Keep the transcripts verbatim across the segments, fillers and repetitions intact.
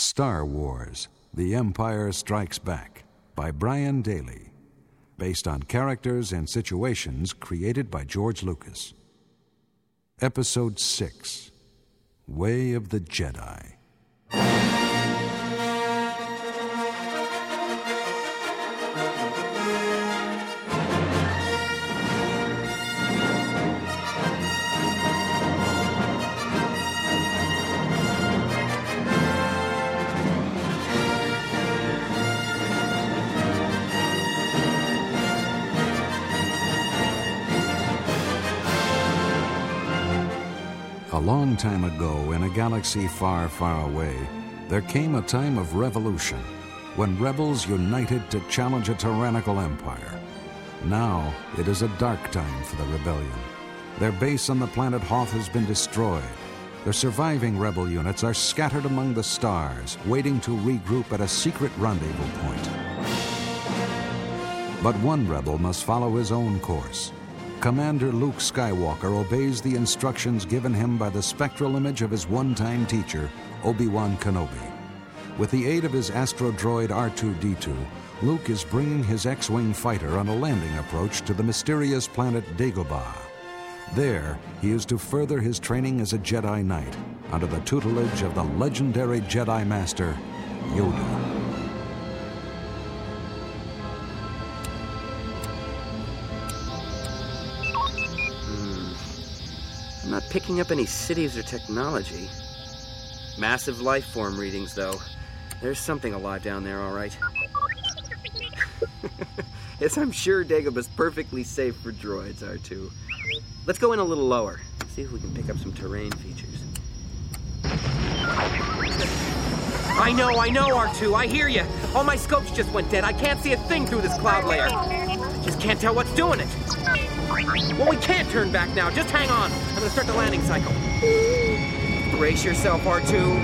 Star Wars: The Empire Strikes Back by Brian Daley. Based on characters and situations created by George Lucas. Episode six, Way of the Jedi. A long time ago, in a galaxy far, far away, there came a time of revolution, when rebels united to challenge a tyrannical empire. Now, it is a dark time for the rebellion. Their base on the planet Hoth has been destroyed. The surviving rebel units are scattered among the stars, waiting to regroup at a secret rendezvous point. But one rebel must follow his own course. Commander Luke Skywalker obeys the instructions given him by the spectral image of his one-time teacher, Obi-Wan Kenobi. With the aid of his astrodroid R two D two, Luke is bringing his X-Wing fighter on a landing approach to the mysterious planet Dagobah. There, he is to further his training as a Jedi Knight, under the tutelage of the legendary Jedi Master, Yoda. I'm not picking up any cities or technology. Massive life form readings, though. There's something alive down there, all right. Yes, I'm sure Dagobah's perfectly safe for droids, R two. Let's go in a little lower. See if we can pick up some terrain features. I know, I know, R two. I hear you. All my scopes just went dead. I can't see a thing through this cloud layer. I just can't tell what's doing it. Well, we can't turn back now. Just hang on. I'm gonna start the landing cycle. Brace yourself, R two.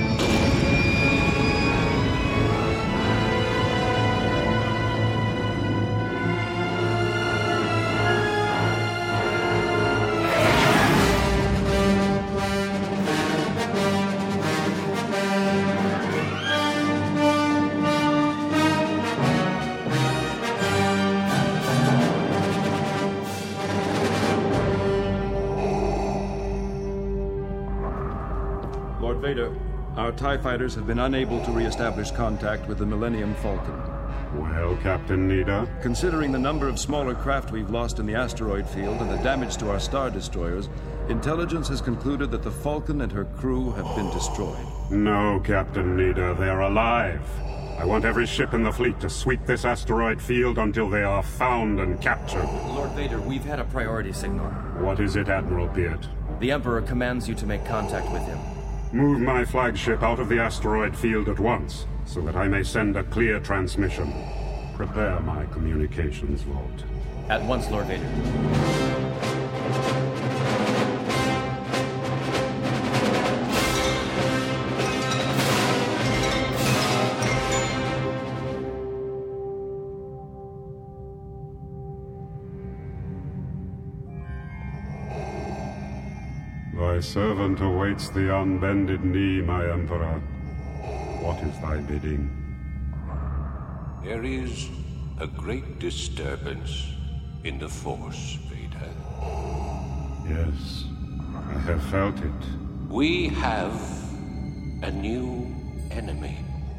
Lord Vader, our TIE fighters have been unable to re-establish contact with the Millennium Falcon. Well, Captain Nida? Considering the number of smaller craft we've lost in the asteroid field and the damage to our star destroyers, intelligence has concluded that the Falcon and her crew have been destroyed. No, Captain Nida, they're alive. I want every ship in the fleet to sweep this asteroid field until they are found and captured. Lord Vader, we've had a priority signal. What is it, Admiral Beard? The Emperor commands you to make contact with him. Move my flagship out of the asteroid field at once, so that I may send a clear transmission. Prepare my communications vault. At once, Lord Vader. Thy servant awaits the unbended knee, my Emperor. What is thy bidding? There is a great disturbance in the Force, Vader. Yes, I have felt it. We have a new enemy.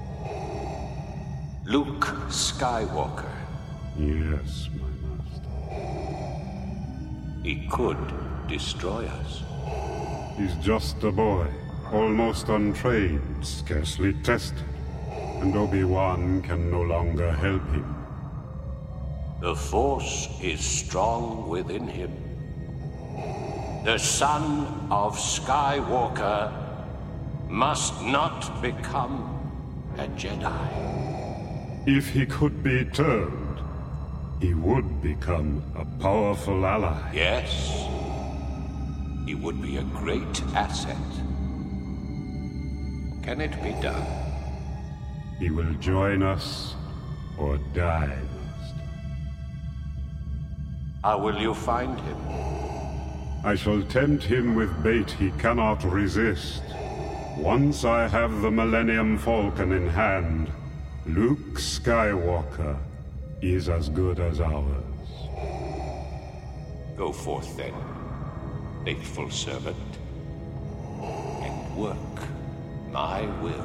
Luke Skywalker. Yes, my master. He could destroy us. He's just a boy, almost untrained, scarcely tested. And Obi-Wan can no longer help him. The Force is strong within him. The son of Skywalker must not become a Jedi. If he could be turned, he would become a powerful ally. Yes. He would be a great asset. Can it be done? He will join us or die, Master. How will you find him? I shall tempt him with bait he cannot resist. Once I have the Millennium Falcon in hand, Luke Skywalker is as good as ours. Go forth then, faithful servant, and work my will.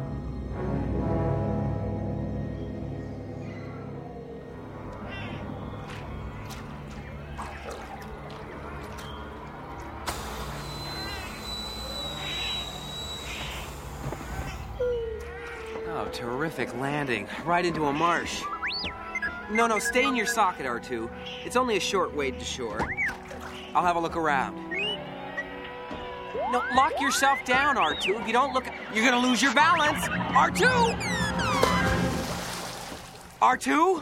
Oh, terrific landing. Right into a marsh. No, no, stay in your socket, R two. It's only a short wade to shore. I'll have a look around. No, lock yourself down, R two. If you don't look, you're gonna lose your balance. R two! R two?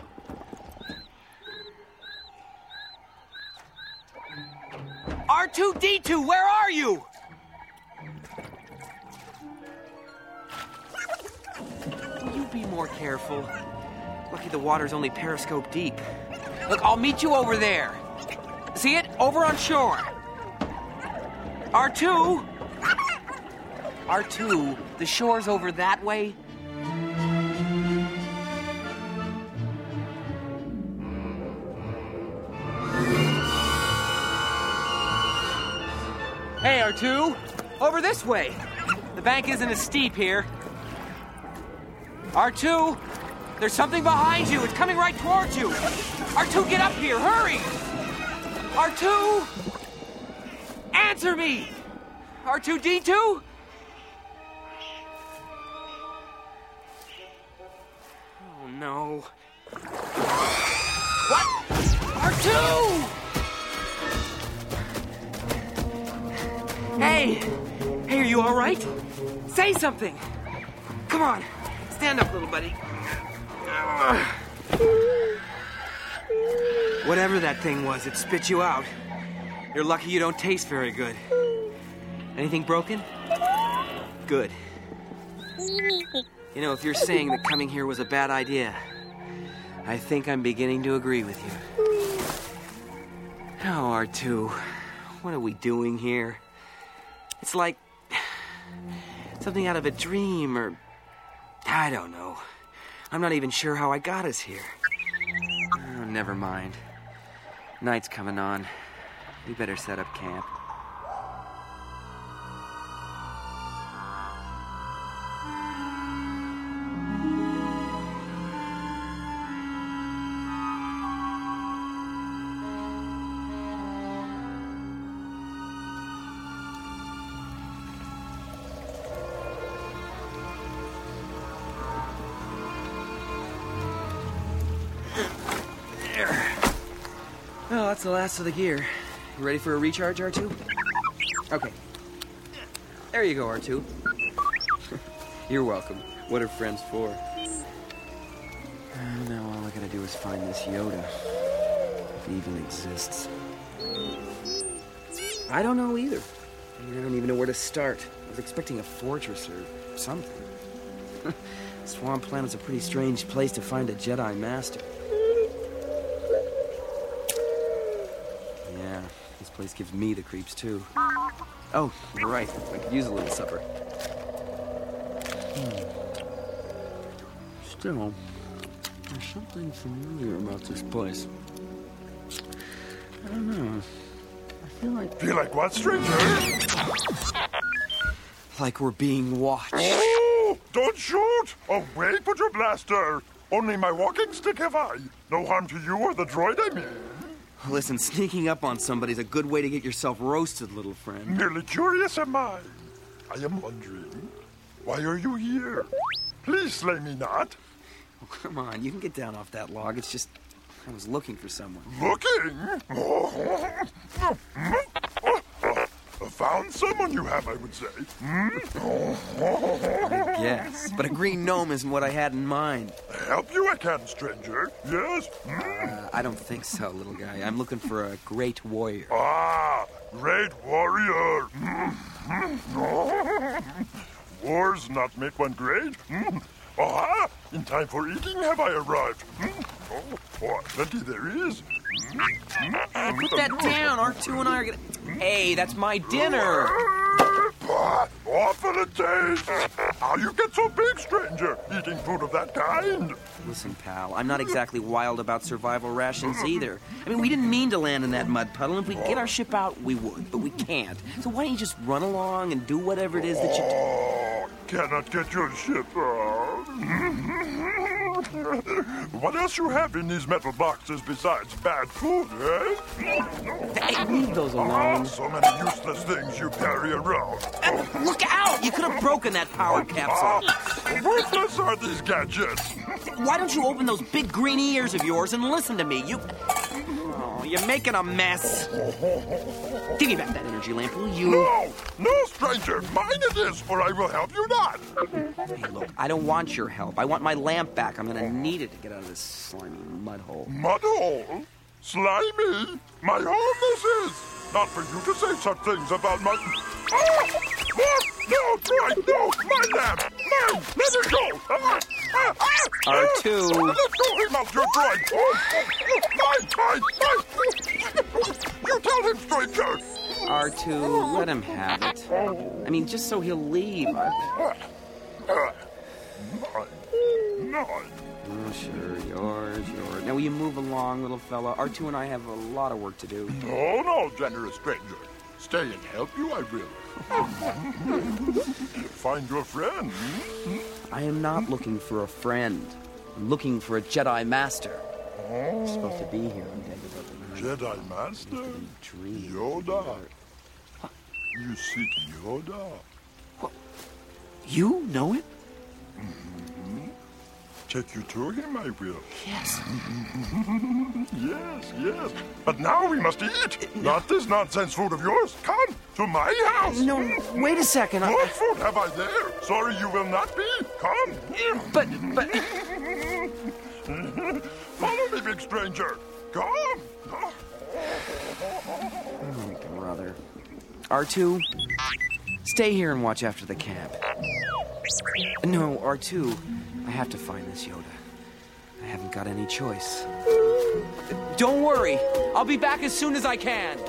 R two D two, where are you? Will you be more careful? Lucky the water's only periscope deep. Look, I'll meet you over there. See it? Over on shore. R two? R two, the shore's over that way. Hey, R two, over this way. The bank isn't as steep here. R two, there's something behind you. It's coming right towards you. R two, get up here, hurry! R two, answer me! R two D two? Oh, no. What? R two! Hey! Hey, are you all right? Say something! Come on, stand up, little buddy. Whatever that thing was, it spit you out. You're lucky you don't taste very good. Anything broken? Good. You know, if you're saying that coming here was a bad idea, I think I'm beginning to agree with you. Oh, R two, what are we doing here? It's like something out of a dream, or I don't know. I'm not even sure how I got us here. Oh, never mind. Night's coming on. We better set up camp. Well, that's the last of the gear. You ready for a recharge, R two? Okay. There you go, R two. You're welcome. What are friends for? Uh, now all I gotta do is find this Yoda. If he even exists. I don't know either. I don't even know where to start. I was expecting a fortress or something. Swamp Planet's a pretty strange place to find a Jedi Master. This place gives me the creeps, too. Oh, you're right. I could use a little supper. Hmm. Still, there's something familiar about this place. I don't know. I feel like... Feel like what, stranger? Like we're being watched. Oh! Don't shoot! Away, put your blaster! Only my walking stick have I. No harm to you or the droid, I mean. Listen, sneaking up on somebody's a good way to get yourself roasted, little friend. Merely curious am I. I am wondering, why are you here? Please slay me not. Oh, come on, you can get down off that log. It's just, I was looking for someone. Looking? Found someone you have, I would say. I guess, but a green gnome isn't what I had in mind. Help you I can, stranger. Yes? Uh, I don't think so, little guy. I'm looking for a great warrior. Ah, great warrior. Wars not make one great. Ah, in time for eating have I arrived. Oh, oh, plenty there is. Put that down. R two and I are gonna... Hey, that's my dinner. Oh, awful it tastes. How you get so big, stranger, eating food of that kind? Listen, pal, I'm not exactly wild about survival rations either. I mean, we didn't mean to land in that mud puddle. If we could get our ship out, we would, but we can't. So why don't you just run along and do whatever it is that you do? Oh, cannot get your ship out. What else you have in these metal boxes besides bad food, eh? Hey, leave those Ah, alone. so many useless things you carry around. Uh, look out! You could have broken that power capsule. Ah, worthless are these gadgets. Why don't you open those big green ears of yours and listen to me? You... Oh, you're making a mess. Give me back that energy lamp, will you? No, no, stranger. Mine it is, or I will help you not. Hey, look, I don't want your help. I want my lamp back. I'm gonna need it to get out of this slimy mud hole. Mud hole? Slimy? My home this is. Not for you to say such things about my... Ah! Ah! No, Troy, no! My lamp! Mine! Let it go! Ah! Ah! Ah! R two. Ah! Let go him of your droid! Oh! Mine! Mine! Mine! You tell him, stranger! R two, let him have it. I mean, just so he'll leave. I... Ah! Ah! Mine. Mine. Oh, sure, yours, yours. Now, will you move along, little fella? R two and I have a lot of work to do. No, no, generous stranger. Stay and help you, I will. Find your friend. I am not looking for a friend. I'm looking for a Jedi Master. Oh. He's supposed to be here on Dagobah. Jedi Master? Dream. Yoda. You seek Yoda? What? You know him? Mm-hmm. Take you to him, I will. Yes. Yes, yes. But now we must eat. No. Not this nonsense food of yours. Come to my house. No, wait a second. What I... food have I there? Sorry you will not be. Come. But, but... Follow me, big stranger. Come. Oh, brother. R two, stay here and watch after the camp. No, R two, I have to find this Yoda. I haven't got any choice. Don't worry. I'll be back as soon as I can.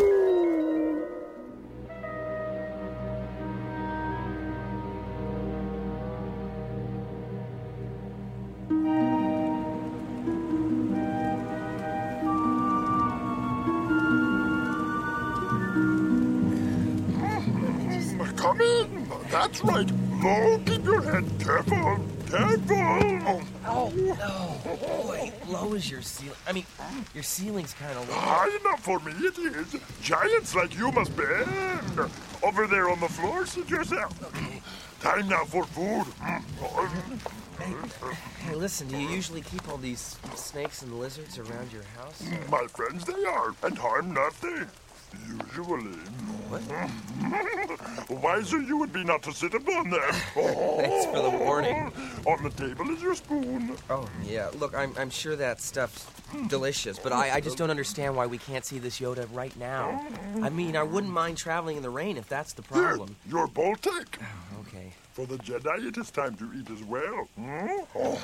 Come in. That's right. Low, keep your head. Careful. Careful. Oh, oh no. Boy, low is your ceiling. I mean, your ceiling's kind of low. High enough for me it is. Giants like you must bend. Over there on the floor, sit yourself. Okay. Time now for food. Hey, hey, listen, do you usually keep all these snakes and lizards around your house? My friends they are, and harm nothing. Usually. What? Wiser you would be not to sit upon them. Oh. Thanks for the warning. On the table is your spoon. Oh, yeah. Look, I'm, I'm sure that stuff's delicious, but I, I just don't understand why we can't see this Yoda right now. I mean, I wouldn't mind traveling in the rain if that's the problem. Here, your bowl take. Oh, okay. For the Jedi, it is time to eat as well. Hmm? Oh.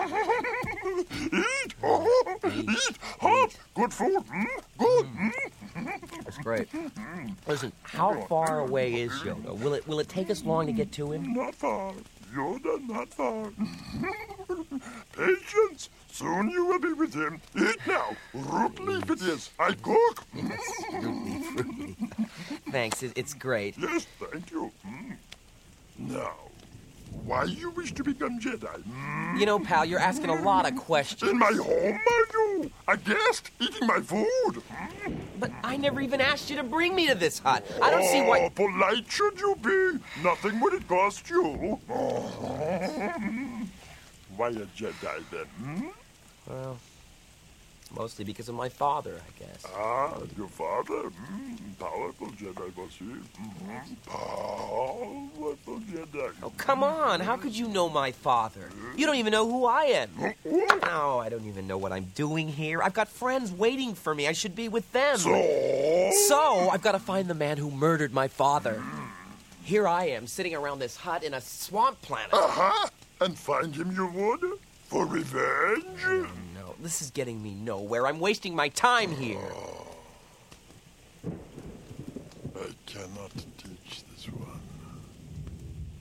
Eat! Oh. Eat! Hot! Good food! Hmm? Good! Hmm? That's great. Listen, how far away is Yoda? Will it will it take us long to get to him? Not far. Yoda, not far. Patience. Soon you will be with him. Eat now. Root leaf it is. I cook. Yes, root leaf, root leaf. Thanks, it, it's great. Yes, thank you. Mm. Now, why you wish to become Jedi? Mm? You know, pal, you're asking a lot of questions. In my home, are you? A guest eating my food? Mm? But I never even asked you to bring me to this hut. I don't oh, see why... polite should you be? Nothing would it cost you. Oh. Why a Jedi, then? Hmm? Well, mostly because of my father, I guess. Ah, your father? Mm, powerful Jedi was he? Mm, powerful Jedi. Oh, come on. How could you know my father? You don't even know who I am. No, I don't even know what I'm doing here. I've got friends waiting for me. I should be with them. So? So, I've got to find the man who murdered my father. Here I am, sitting around this hut in a swamp planet. Uh-huh. And find him you would? For revenge? Oh, no, this is getting me nowhere. I'm wasting my time here. Oh. I cannot teach this one.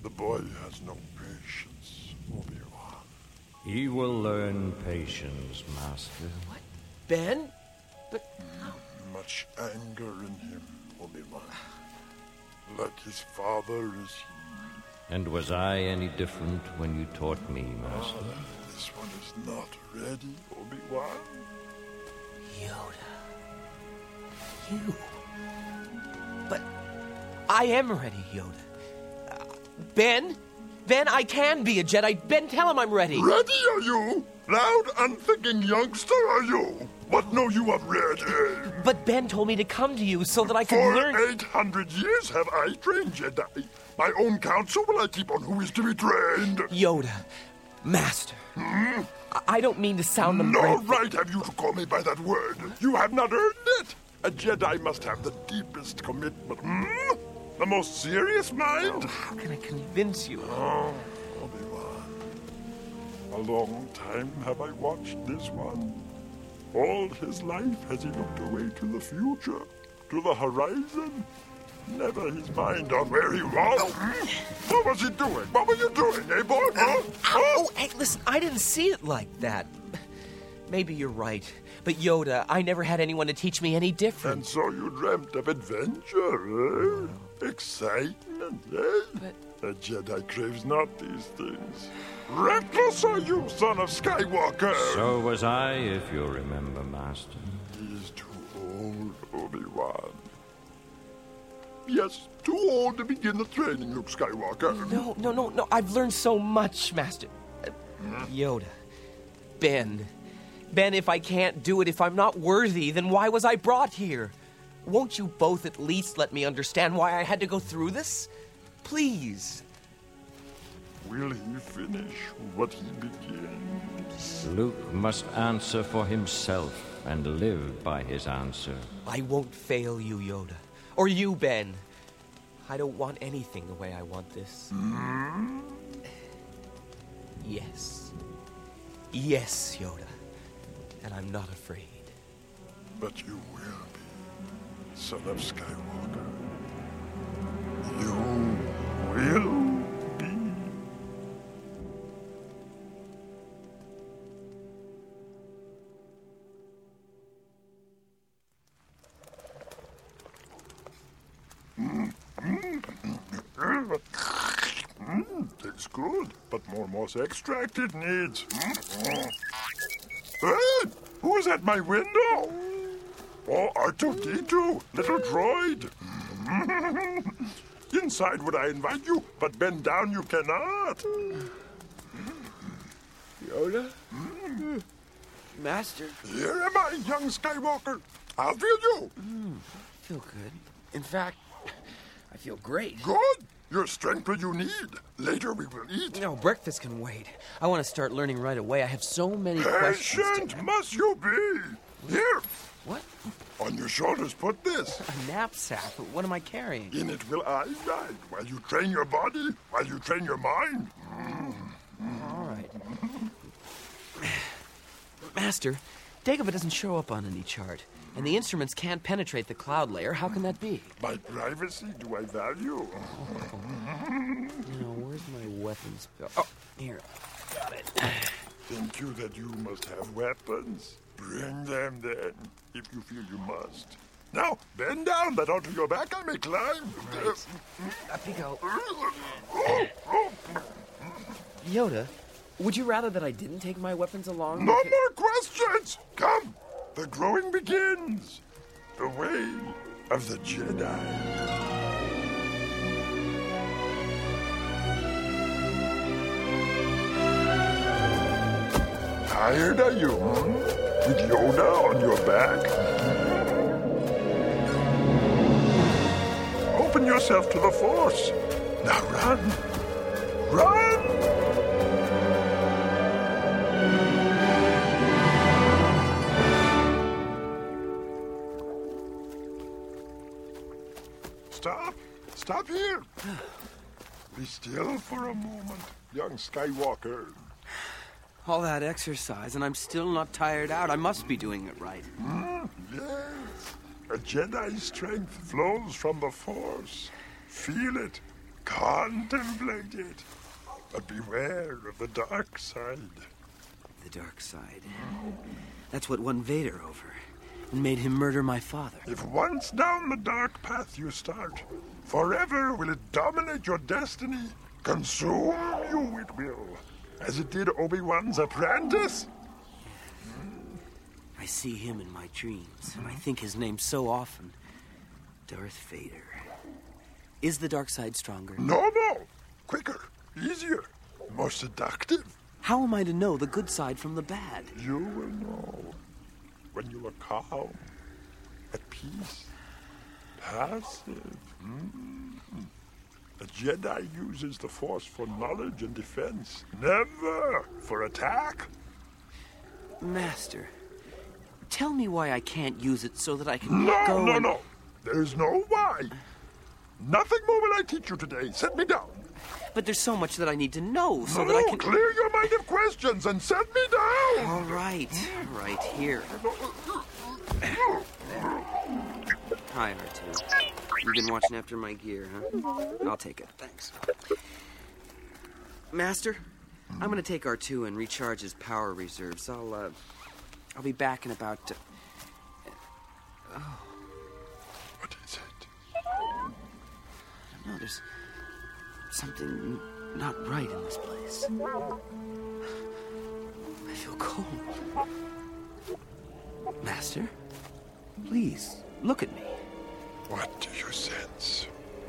The boy has no patience, Obi-Wan. He will learn patience, Master. What? Ben? But how? Much anger in him, Obi-Wan. Like his father is he. And was I any different when you taught me, Master? Oh, this one is not ready, Obi-Wan. Yoda. You. But I am ready, Yoda. Uh, Ben? Ben, I can be a Jedi. Ben, tell him I'm ready. Ready are you? Loud, unthinking youngster are you? What know you of ready? But Ben told me to come to you so that I could For learn... For eight hundred years have I trained Jedi. My own counsel will I keep on who is to be trained. Yoda. Master. Hmm? I don't mean to sound No ungrateful. right have you to call me by that word. You have not earned it. A Jedi must have the deepest commitment. Hmm? The most serious mind? Oh, how can I convince you? Oh, Obi-Wan. A long time have I watched this one. All his life has he looked away to the future, to the horizon. Never his mind on where he was. Oh. What was he doing? What were you doing, eh, boy? Huh? Oh, hey, listen, I didn't see it like that. Maybe you're right. But Yoda, I never had anyone to teach me any different. And so you dreamt of adventure, eh? Excitement, eh? But... A Jedi craves not these things. Reckless are you, son of Skywalker! So was I, if you remember, Master. He is too old, Obi-Wan. Yes, too old to begin the training, Luke Skywalker. No, no, no, no. I've learned so much, Master. Uh, Yoda. Ben. Ben, if I can't do it, if I'm not worthy, then why was I brought here? Won't you both at least let me understand why I had to go through this? Please. Will he finish what he begins? Luke must answer for himself and live by his answer. I won't fail you, Yoda. Or you, Ben. I don't want anything the way I want this. Hmm? Yes. Yes, Yoda. And I'm not afraid. But you will be, son of Skywalker. You will be. Mm, tastes good, but more moss extract it needs. Mm. Hey, who is at my window? Oh, R two D two, little droid. Inside would I invite you, but bend down you cannot. Yoda? Mm. Master? Here am I, young Skywalker. I'll feel you. Mm, I feel good. In fact, I feel great. Good. Your strength will you need. Later we will eat. No, breakfast can wait. I want to start learning right away. I have so many questions. Patient to... must you be. Here. What? On your shoulders put this. A knapsack? What am I carrying? In it will I guide while you train your body, while you train your mind. Mm. All right. Master, Dagobah doesn't show up on any chart. And the instruments can't penetrate the cloud layer. How can that be? My privacy do I value? Oh. You know, where's my weapons? Oh, here. Got it. Think you that you must have weapons? Bring them then, if you feel you must. Now, bend down that onto your back I may climb. Right. Up you go. Yoda, would you rather that I didn't take my weapons along? No more questions! Come! The growing begins. The way of the Jedi. Tired are you, hmm? With Yoda on your back? Open yourself to the Force. Now run. Run! Stop. Stop here. Be still for a moment, young Skywalker. All that exercise, and I'm still not tired out. I must be doing it right. Mm, yes. A Jedi's strength flows from the Force. Feel it. Contemplate it. But beware of the dark side. The dark side. That's what won Vader over and made him murder my father. If once down the dark path you start, forever will it dominate your destiny. Consume you it will, as it did Obi-Wan's apprentice. I see him in my dreams, and I think his name so often. Darth Vader. Is the dark side stronger? No, no. Quicker, easier, more seductive. How am I to know the good side from the bad? You will know when you are calm, at peace, passive. Mm. A Jedi uses the Force for knowledge and defense, never for attack. Master, tell me why I can't use it so that I can no, go... No, no, and... no. There's no why. Nothing more will I teach you today. Set me down. But there's so much that I need to know so no, that I can... clear your mind of questions and set me down. All right, right here. Hi, R two. You've been watching after my gear, huh? I'll take it, thanks. Master, I'm gonna take R two and recharge his power reserves. I'll, uh... I'll be back in about... Uh... Oh. What is it? I don't know, there's something not right in this place. I feel cold. Master, please, look at me. What do you sense?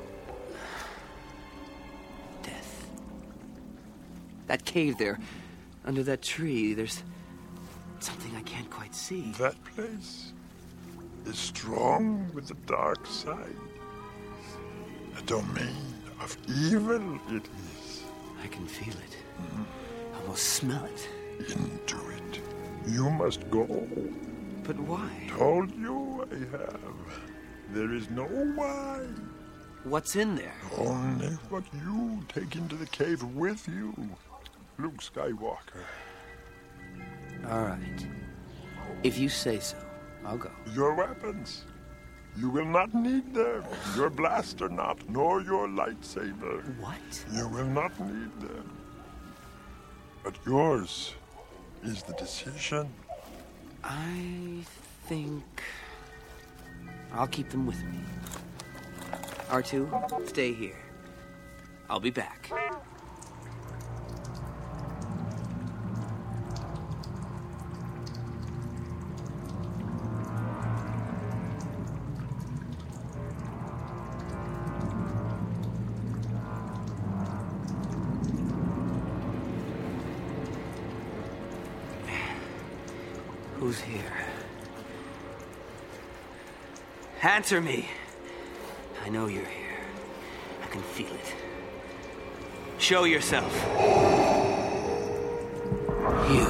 Death. That cave there, under that tree, there's something I can't quite see. That place is strong with the dark side. A domain of evil it is. I can feel it. Mm-hmm. Almost smell it. Into it. You must go. But why? Told you I have. There is no why. What's in there? Only what you take into the cave with you, Luke Skywalker. All right. If you say so, I'll go. Your weapons. You will not need them. Your blaster not, nor your lightsaber. What? You will not need them. But yours is the decision. I think I'll keep them with me. R two, stay here. I'll be back. Who's here? Answer me. I know you're here. I can feel it. Show yourself. You.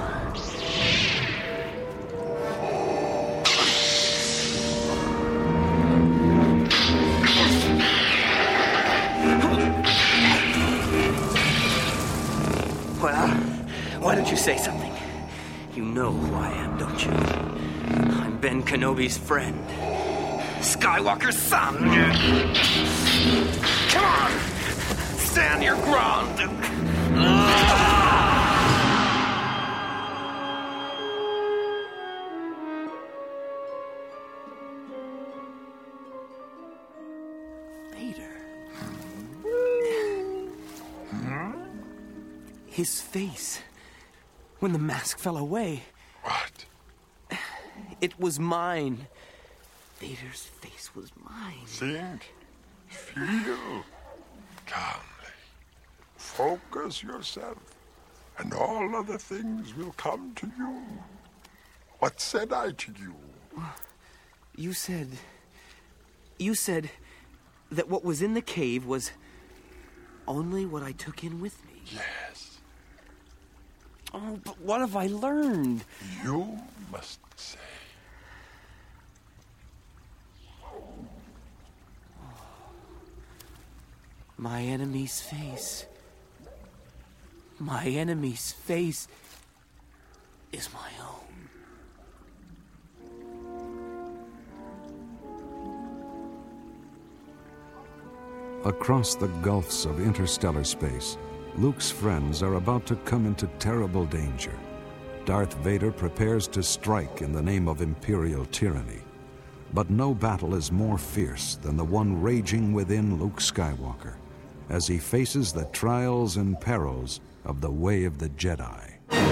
Well, why don't you say something? You know who I am, don't you? I'm Ben Kenobi's friend. Skywalker's son. Come on! Stand your ground! Vader. His face. When the mask fell away. What? It was mine. Vader's face was mine. Think. Feel. Calmly. Focus yourself. And all other things will come to you. What said I to you? You said... You said that what was in the cave was only what I took in with me. Yes. Oh, but what have I learned? You must say. My enemy's face. My enemy's face is my own. Across the gulfs of interstellar space, Luke's friends are about to come into terrible danger. Darth Vader prepares to strike in the name of Imperial tyranny. But no battle is more fierce than the one raging within Luke Skywalker as he faces the trials and perils of the way of the Jedi.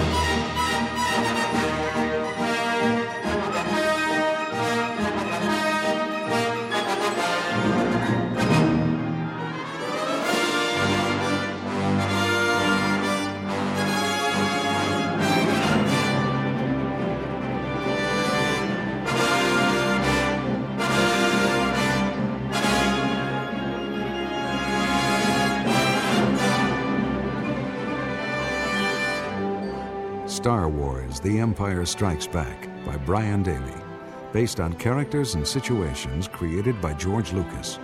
Star Wars: The Empire Strikes Back by Brian Daley, based on characters and situations created by George Lucas.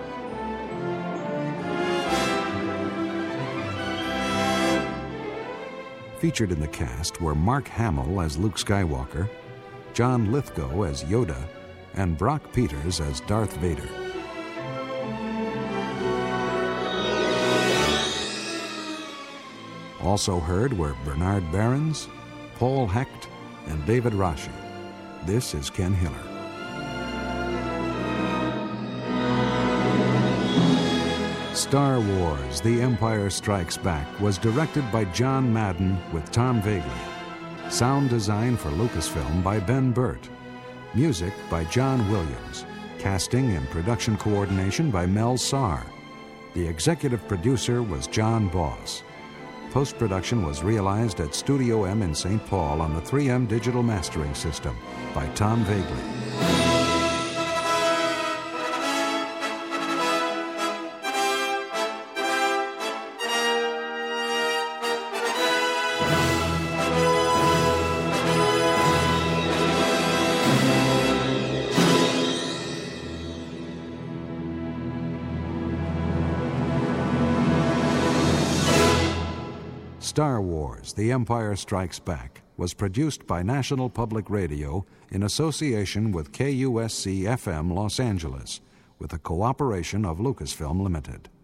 Featured in the cast were Mark Hamill as Luke Skywalker, John Lithgow as Yoda, and Brock Peters as Darth Vader. Also heard were Bernard Behrens, Paul Hecht, and David Rashi. This is Ken Hiller. Star Wars: The Empire Strikes Back was directed by John Madden with Tom Vagley. Sound design for Lucasfilm by Ben Burt. Music by John Williams. Casting and production coordination by Mel Sarr. The executive producer was John Boss. Post-production was realized at Studio M in Saint Paul on the three M digital mastering system by Tom Vagley. Star Wars: The Empire Strikes Back was produced by National Public Radio in association with K U S C F M Los Angeles, with the cooperation of Lucasfilm Limited.